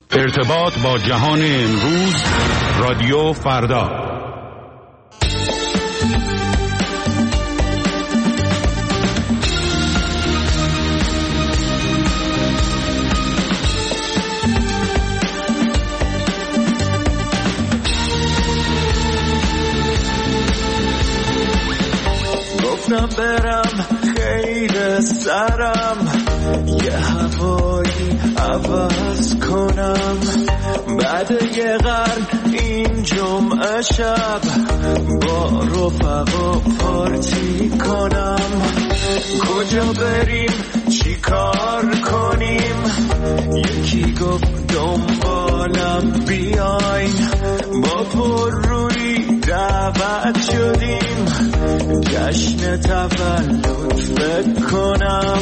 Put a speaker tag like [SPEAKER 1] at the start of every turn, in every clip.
[SPEAKER 1] ارتباط با جهان امروز، رادیو فردا.
[SPEAKER 2] گفتم برم خیلی سرم یه هوایی عوض کنم، بعد یه قرن این جمعه شب با رفقا پارتی کنم. کجا بریم چی کار کنیم؟ یکی گفت دنبالم بیاین، با پررویی دعوت شدیم جشن تولد فکر کنم.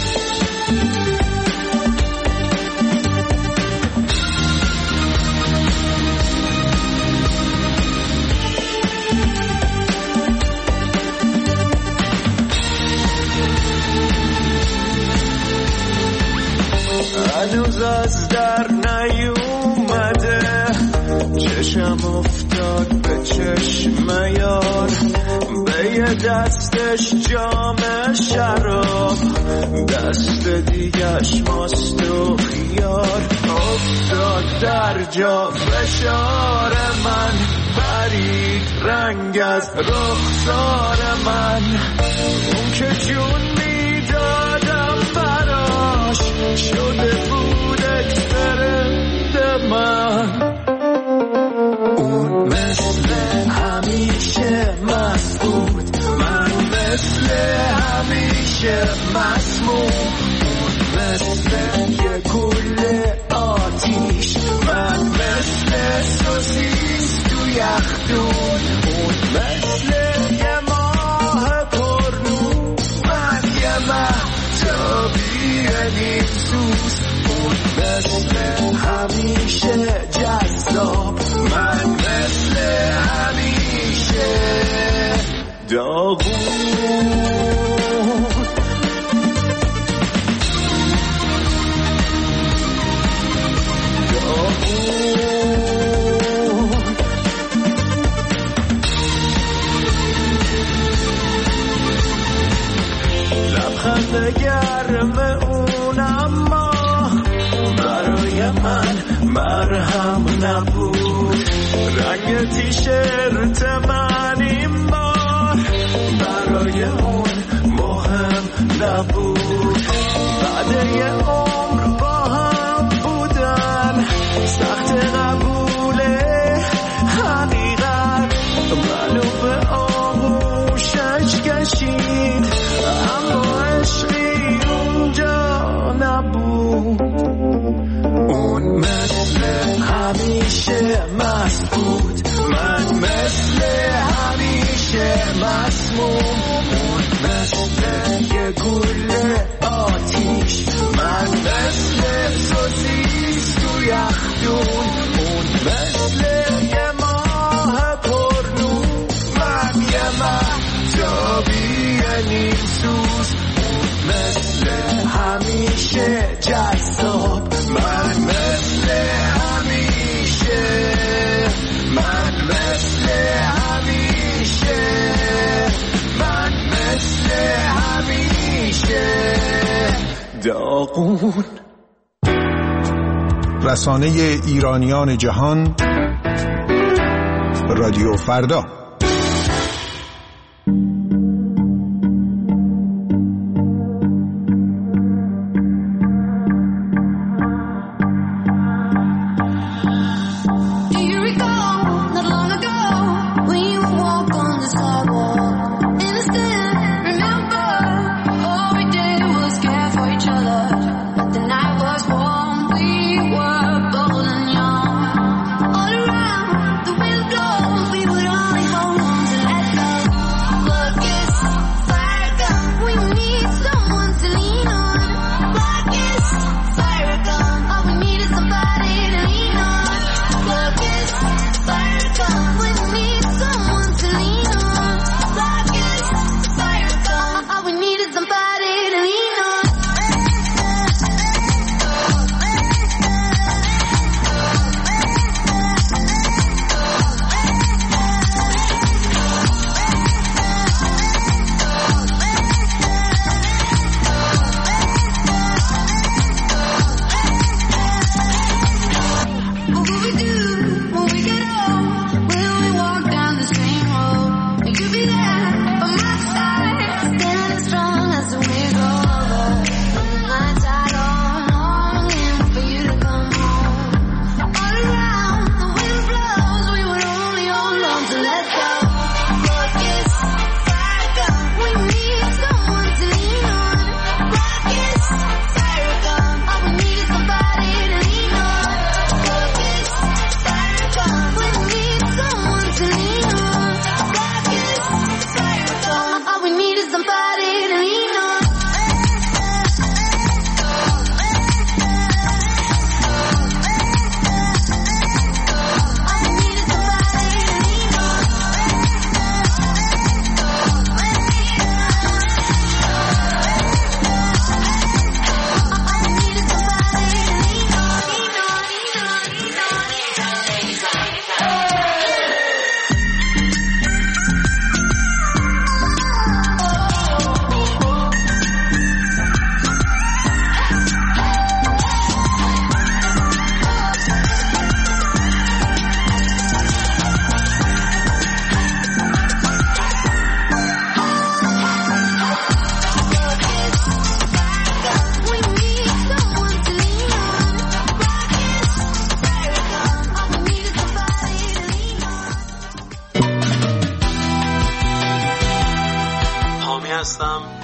[SPEAKER 2] هنوز از در نیومده، چشم افتاد به چشم یار، به یه دستش جام شراب، دست دیگش ماست و خیار. افتاد در جا فشار من، پرید رنگ از رخسار من، اون که جون میدادم براش شده بود اکسپرنت من. اون مثل همیشه مست بود، من مثل همیشه مسموم. اون مثل یه گوله آتیش، من مثل سوسیس تو یخدون. اون مثل یه ماه پرنور، من یه مهتابی نیم سوز. اون مثل همیشه جذاب، من مثل همیشه داغون. لبخند گرم اون اما برای من مرهم نبود. رنگ تیشرت من این بار برای اون مهم نبود. بعد یه عمر با هم بودن سخت قبول حقیقت، منو به آغوشش کشید اما عشقی اونجا نبود. اون مثل همیشه مست بود، من مثل همیشه مسموم. اون مثل یه گوله آتیش، من مثل سوسیس تو یخدون. اون مثل یه ماه پرنور، من یه مهتابی نیم سوز. اون مثل همیشه جذاب، من مثل همیشه، من مثل همیشه، من مثل همیشه داغون.
[SPEAKER 3] رسانه ایرانیان جهان، رادیو فردا.
[SPEAKER 4] All around, the wind blows, we would only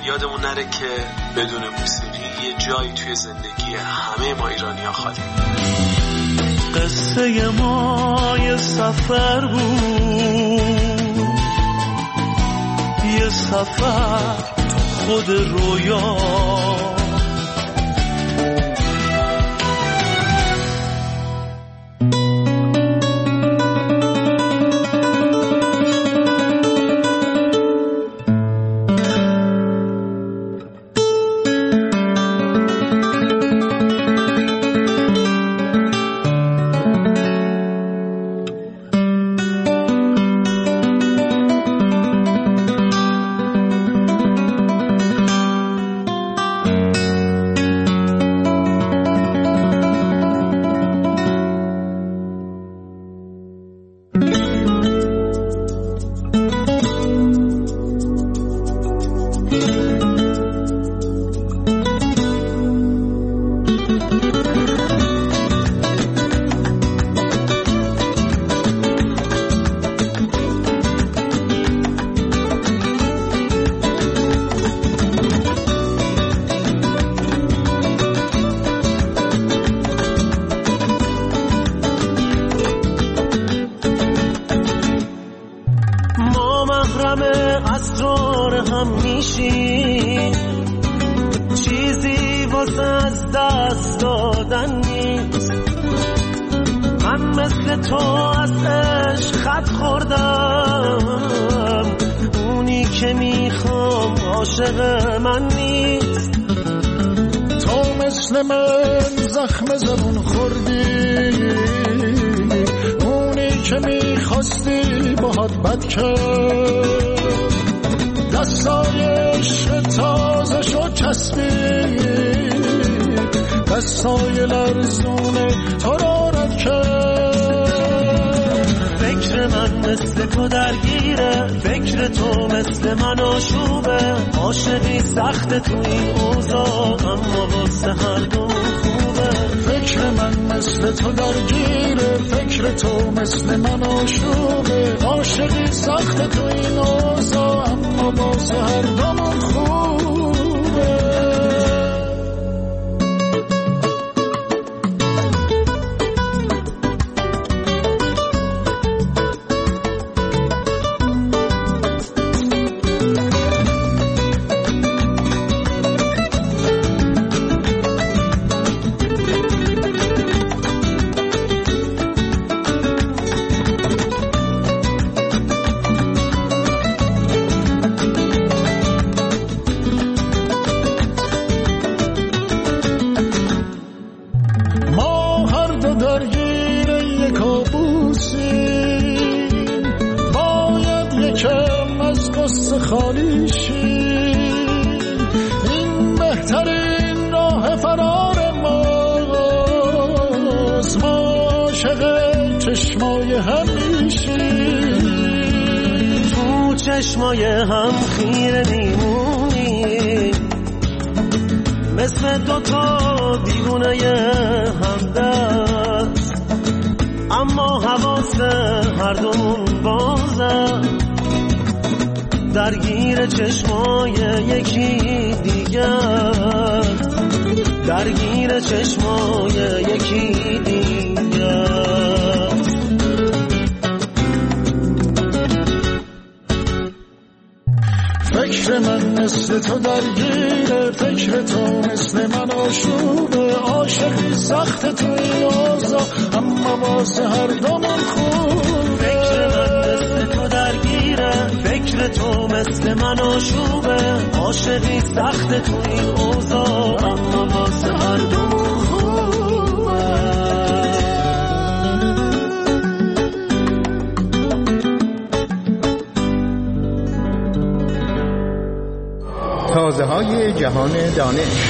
[SPEAKER 4] یادمون نره که بدون موسیقی یه جایی توی زندگی همه ما ایرانی‌ها خالی.
[SPEAKER 2] قصه ما یه سفر بود، یه سفر خود رویا، اسرار هم میشیم، چیزی واسه از دست دادن نیست. من مثل تو از عشق خط خوردم، اونی که میخوام عاشق من نیست.
[SPEAKER 5] تو مثل من زخم زبون خوردی، اونی که میخواستی باهات بد کرد. دستای عشق تازه شد چسبید، دستای لرزونه تو را رد کرد.
[SPEAKER 2] فکر من مثل تو درگیره، فکر تو مثل من آشوبه. عاشقی سخت تو این اوضاع، اما واسه هر دو خوبه.
[SPEAKER 5] فکر من مثل تو درگیره، فکر تو مثل من آشوبه. عاشقی سخت تو این اوضاع، اما واسه هر دومون خوبه. خالی شیم، این بهترین راه فرار ماست. ما عاشق چشمای هم میشیم،
[SPEAKER 2] تو چشمای هم خیره میمونیم، مثل دوتا دیوونه همدست. اما حواس هر دومون بازه، درگیر چشمای یکی دیگه، درگیر چشمای یکی دیگه.
[SPEAKER 5] فکر من مثل تو درگیره، فکر تو مثل من آشوبه. عاشقی سخت تو این اوضاع، اما واسه هر دومون خوبه.
[SPEAKER 2] فکر من مثل تو درگیره، فکر تو مثل من آشوبه. عاشقی سخت تو این اوضاع، اما واسه هر دومون خوبه.
[SPEAKER 3] تازه‌های جهان دانش.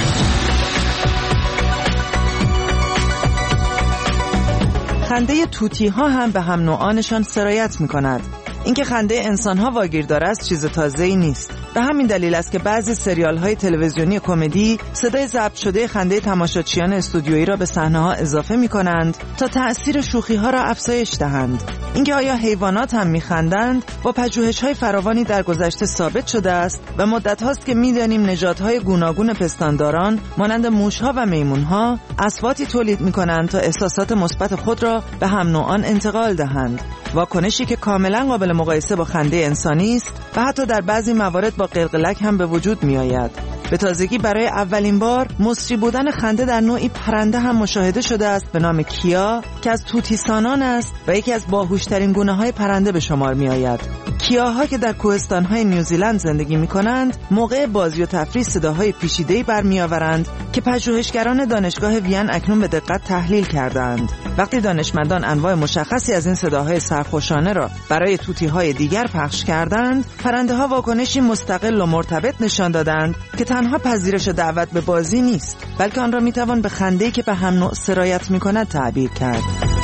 [SPEAKER 6] خنده توتی ها هم به هم نوعانشان سرایت می کند. اینکه خنده انسان ها واگیردار است چیز تازه‌ای نیست. به همین دلیل است که بعضی سریال‌های تلویزیونی کمدی صدای ضبط شده خنده تماشاچیان استودیویی را به صحنه‌ها اضافه می‌کنند تا تأثیر شوخی‌ها را افزایش دهند. اینکه آیا حیوانات هم می‌خندند با پژوهش‌های فراوانی در گذشته ثابت شده است و مدت هاست که می‌دانیم نژادهای گوناگون پستانداران مانند موش‌ها و میمون‌ها اصواتی تولید می‌کنند تا احساسات مثبت خود را به هم نوعان انتقال دهند. واکنشی که کاملا قابل مقایسه با خنده انسانی است و حتی در بعضی موارد با قلقلک هم به وجود می‌آید. به تازگی برای اولین بار مصری بودن خنده در نوعی پرنده هم مشاهده شده است به نام کیا که از طوطیسانان است و یکی از باهوشترین گونه‌های پرنده به شمار می‌آید. کیاها که در کوهستان‌های نیوزیلند زندگی می‌کنند، موقع بازی و تفریح صداهای پیچیده‌ای برمی‌آورند که پژوهشگران دانشگاه وین اکنون به دقت تحلیل کردند. وقتی دانشمندان انواع مشخصی از این صداهای سرخوشانه را برای طوطی‌های دیگر پخش کردند، پرنده‌ها واکنشی مستقل و مرتبط نشان دادند که تنها پذیرش دعوت به بازی نیست، بلکه آن را می‌توان به خنده‌ای که به هم نوع سرایت می‌کند تعبیر کرد.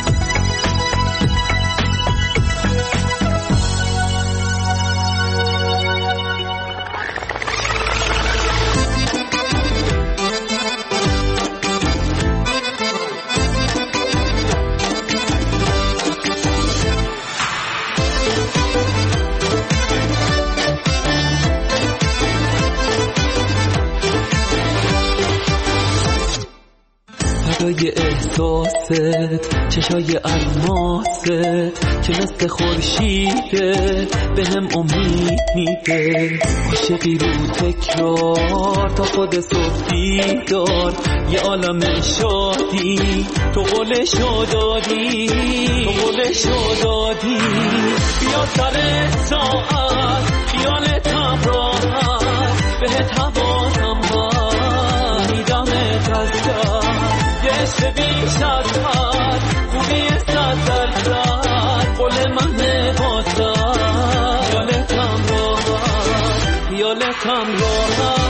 [SPEAKER 2] صدای احساست، چشای الماست که مثل خورشیده به هم امید میده. عاشقی رو تکرار تا خود صبح بیدار، یه عالم شادی تو قولشو دادی، تو قولشو دادی. بیا سر ساعت خیالتم راحت، بهت حواسم هست میدمت از دست. عشق بیش از حد، خوبی 100%، قول من واسه خیالتم راحت، خیالتم راحت.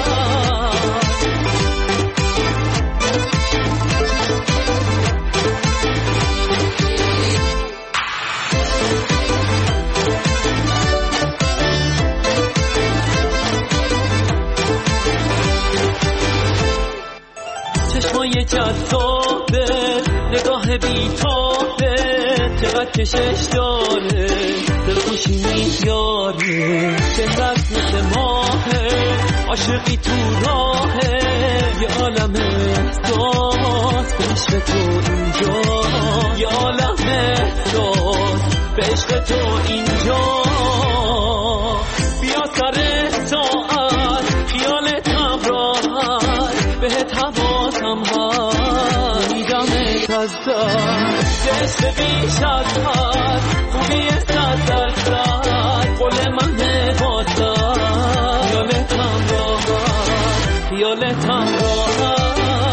[SPEAKER 2] چشمای جذابه، نگاه بیتابه، چقدر کشش داره، دلخوشی میاره، چهرت مثل ماهه، عاشقی تو راهه، یه عالم احساس به عشق تو اینجا، یه عالم احساس به عشق تو اینجا. بیا سر ساعت خیالتم راحت، بهت حواسم هست میدمت از دست. عشق بیش از حد، خوبی 100%، قول من واسه خیالتم راحت، خیالتم راحت.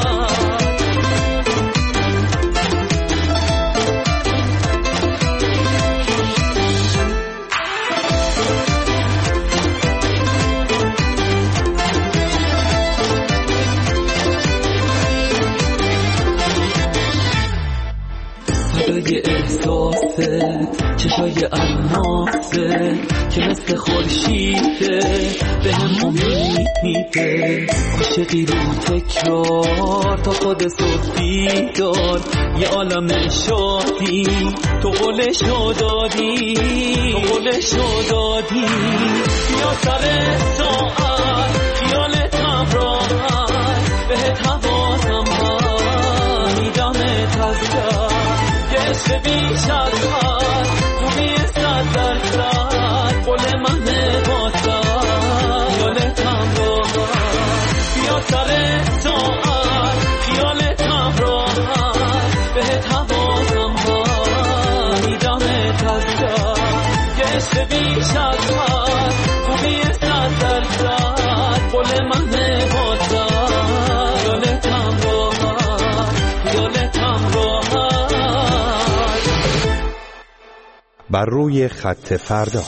[SPEAKER 2] صدای احساسه، چشای الماسه که مثل خورشیده به هم امید میده. عاشقی رو تکرار تا خود صبح بیدار، یه عالم شادی تو قولشو دادی، تو قولشو دادی. بیا سر ساعت خیالتم راحت، بهت حواسم هست میدمت از دست. عشق بیش از حد، خوبی 100%، قول من واسه خیالتم راحت. بیا سر ساعت خیالتم راحت، بهت حواسم هست میدمت از دست. عشق بیش از حد، خوبی 100%، قول من واسه خیالتم راحت، خیالتم راحت.
[SPEAKER 1] بر روی خط فردا.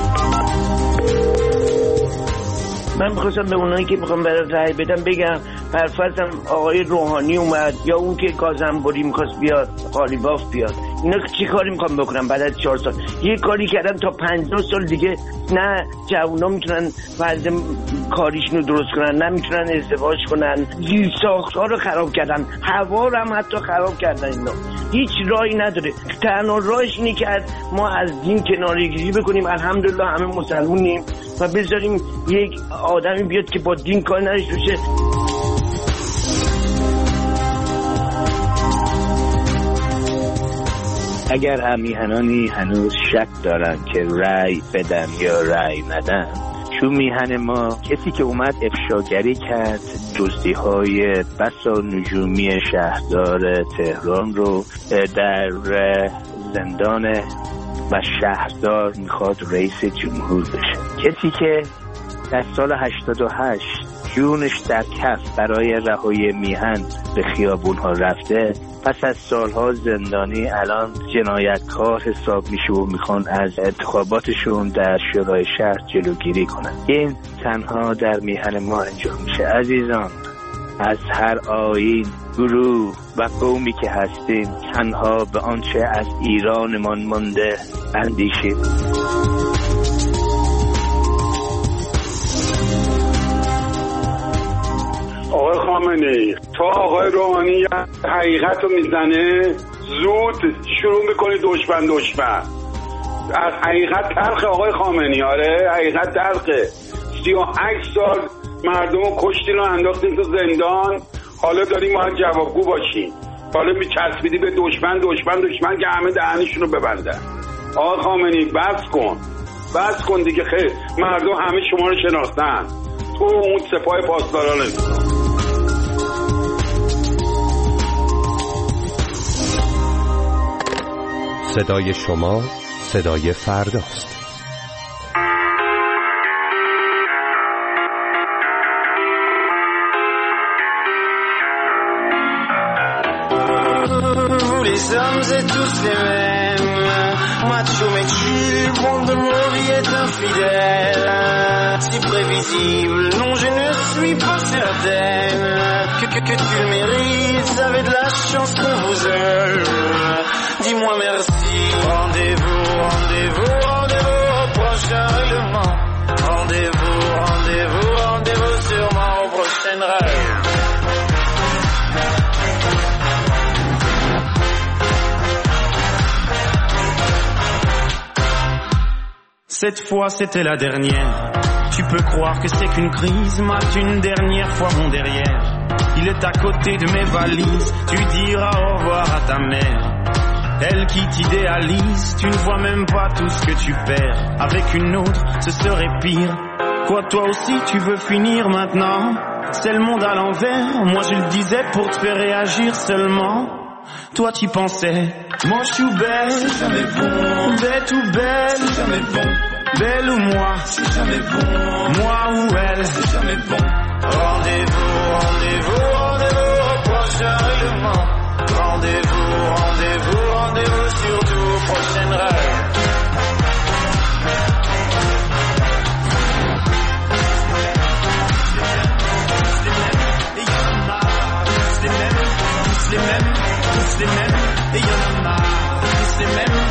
[SPEAKER 7] من می‌خواستم به اونایی که می‌خوام برای رأی بدم بگم برفرضم آقای روحانی اومد یا اون که گازنبوری میخواست بیاد، قالیباف بیاد، اینا چی کاری میخوام بکنم بعد از 4 سال؟ یه کاری کردن تا 50 سال دیگه نه جوونا میتونن فرض کاریشونو درست کنن، نه میتونن ازدواج کنن، زیرساخت‌ها رو خراب کردن، هوا رو هم حتی خراب کردن. اینا هیچ راهی نداره. تنها راهش اینه که ما از دین کناره‌گیری بکنیم. الحمدلله همه مسلمونیم و بذاریم یک آدمی بیاد که با دین کار نداشته باشه.
[SPEAKER 8] اگر هم میهنانی هنوز شک دارن که رأی بدن یا رأی ندن، تو میهن ما کسی که اومد افشاگری کرد دزدی‌های بسا نجومی شهردار تهران رو در زندان و شهردار میخواد رئیس جمهور بشه، کسی که در سال 88 جونش در کف برای رهایی میهن به خیابون‌ها رفته، پس از سالها زندانی الان جنایتکار حساب میشه و میخوان از انتخاباتشون در شورای شهر جلوگیری کنن. این تنها در میهن ما انجام میشه. عزیزان، از هر آیین، گروه و قومی که هستیم تنها به آنچه از ایرانمان مانده اندیشیم.
[SPEAKER 9] آقای خامنه‌ای تا آقای روحانی حقیقت رو میزنه زود شروع میکنی دشمن. از حقیقت تلخه آقای خامنه‌ای. آره حقیقت تلخه. 38 سال مردم رو کشتین و انداختین تو زندان، حالا داریم باید جوابگو باشین، حالا میچسبیدی به دشمن که همه دهنشون رو ببندن. آقای خامنه‌ای بس کن دیگه. خیر مردم همه شما رو شناختن، تو اون سپاه پاسداران نمی‌کنم.
[SPEAKER 1] صدای شما صدای فرداست.
[SPEAKER 2] Les hommes et tous les mêmes, macho mais chill, bande de mauviettes infidèles. Si prévisible, non je ne suis pas certaine que tu le mérites, avez de la chance qu'on vous aime. Dis-moi merci. Rendez-vous au prochain règlement. Rendez-vous sûrement au prochain rêve. Cette fois c'était la dernière. Tu peux croire que c'est qu'une crise, mate une dernière fois mon derrière. Il est à côté de mes valises, tu diras au revoir à ta mère. Elle qui t'idéalise, tu ne vois même pas tout ce que tu perds. Avec une autre, ce serait pire. Quoi, toi aussi tu veux finir maintenant? C'est le monde à l'envers, moi je le disais pour te faire réagir seulement. Toi t'y pensais, moi je suis belle, c'est jamais bon. Bête ou belle, c'est jamais bon. Belle ou moi, c'est jamais bon. Moi ou elle, c'est jamais bon. Rendez-vous au prochain règlement. Rendez-vous surtout au prochain rêve. Tous les mêmes, et y'en a marre. Tous les mêmes.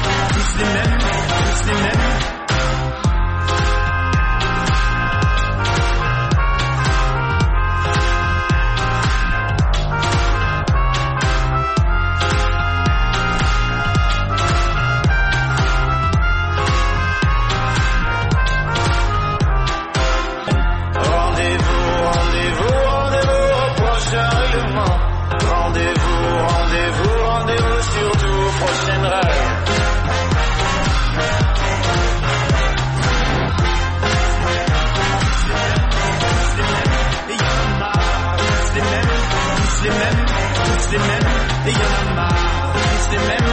[SPEAKER 2] Et y'en a marre. Tous les mêmes.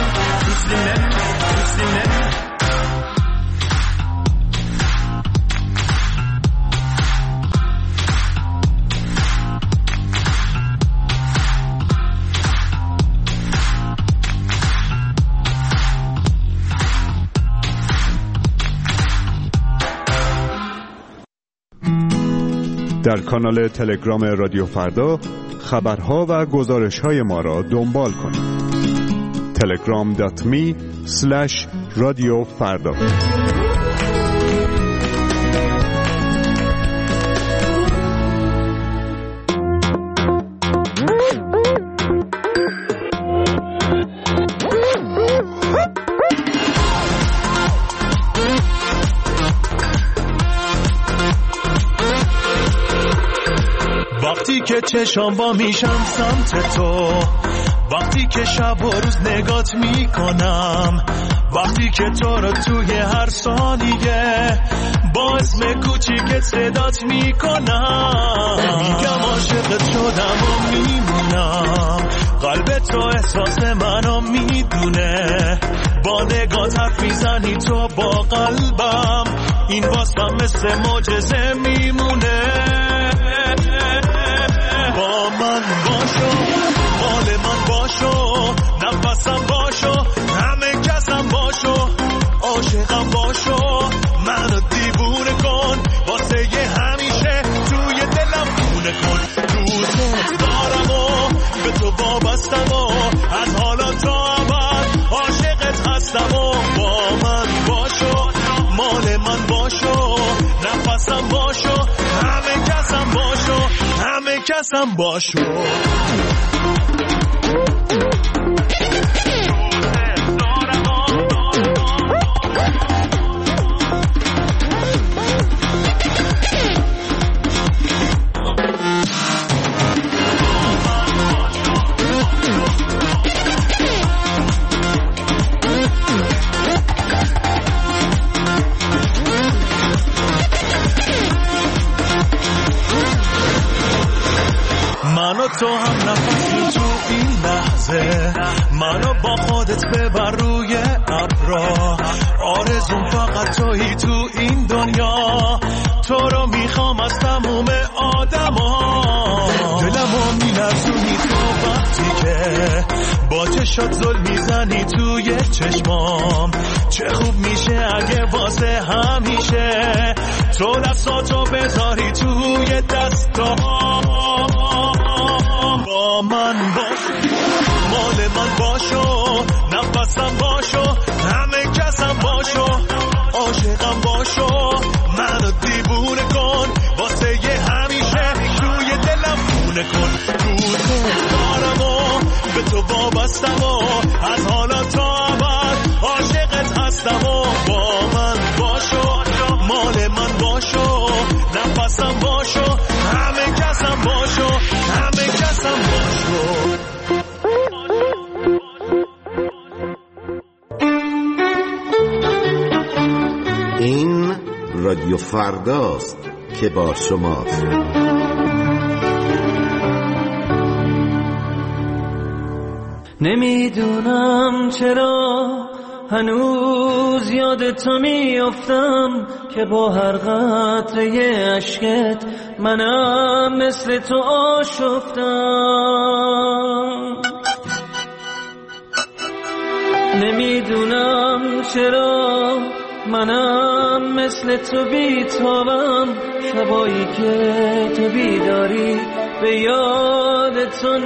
[SPEAKER 1] در کانال تلگرام رادیو فردا خبرها و گزارش‌های ما را دنبال کنید. telegram.me/رادیو فردا.
[SPEAKER 2] وقتی که چشام با میشم سمت تو، وقتی که شب و روز نگات میکنم، وقتی که تو رو توی هر ثانیه با اسم کوچیکت صدات میکنم، میگم عاشقت شدم و میمونم، قلب تو احساس منو میدونه، با نگات حرف میزنی تو با قلبم، این واسم مثل معجزه میمونه. با من باشو، مال من باشو، نفسم باشو، همه کسم باشو، عاشقم باشو، منو دیوونه کن، واسه یه همیشه توی دلم خونه کن. دوست دارم و به تو وابستم و از حالا تا ابد عاشقت هستم و با من باشو، مال من باشو، نفسم باشو، همه کسم باشو، همه کسم باشو. منو تو هم نفسی تو این لحظه، منو با خودت ببر روی ابرا، آرزوم فقط تویی تو این دنیا، تو رو میخوام از تموم آدما، دلمو میلرزونی تو وقتی که با چشات زل میزنی توی چشمام، چه خوب میشه اگه واسه همیشه تو دستاتو بذاری توی دستام. با من باشو، مال من باشو، نفسم باشو، همه کسم باشو، عاشقم باشو، منو دیوونه کن، واسه یه همیشه توی دلم خونه کن. دوست دارم و به تو وابستم و از حالا تا ابد عاشقت هستم و با من باشو، مال من باشو، نفسم باشو، همه کسم باشو، همه کسم باشو.
[SPEAKER 10] این رادیو فرداست که با شماست.
[SPEAKER 2] نمیدونم چرا هنوز یاد تو میافتم که با هر قطره اشکت منم مثل تو آشفتم. نمیدونم چرا منم مثل تو بیتابم، شبایی که تو بیداری به یاد تو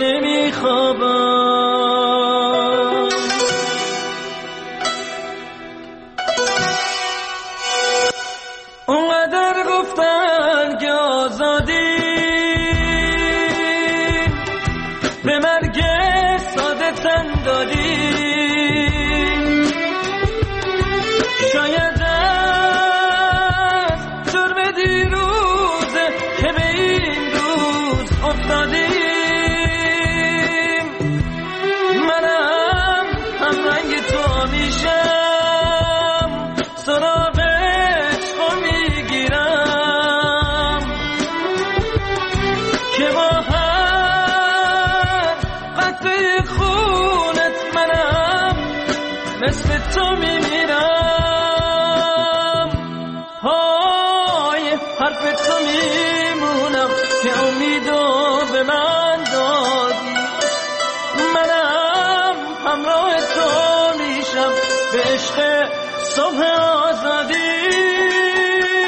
[SPEAKER 2] نمیخوابم. اونقدر گفتن که آزادی به مرگ ساده تن دادی، شاید از جرم دیروزه که به این روز افتادیم. منم هم رنگ تو میشم، سراغ عشقو میگیرم که با هر قطره خونت منم مثل تو میمیرم. های حرف تو میمونم که امیدو به من دادی، منم همراه تو میشم به عشق صبح آزادی،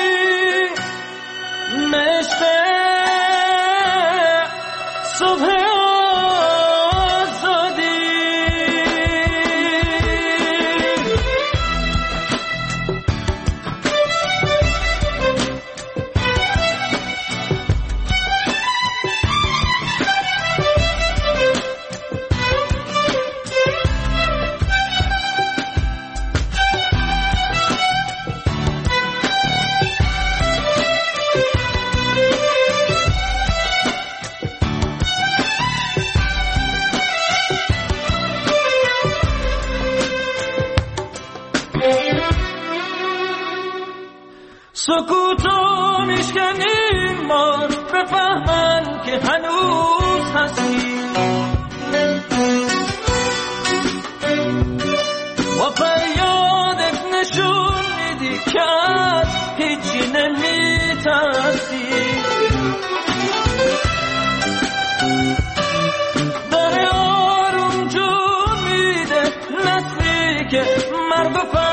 [SPEAKER 2] به عشق صبح سکوتو میشکنیم ما بفهمن که هنوز هستی با فریادت نشون میدی که از هیچی نمیترسی داره آروم جون میده نسلی که مرگ و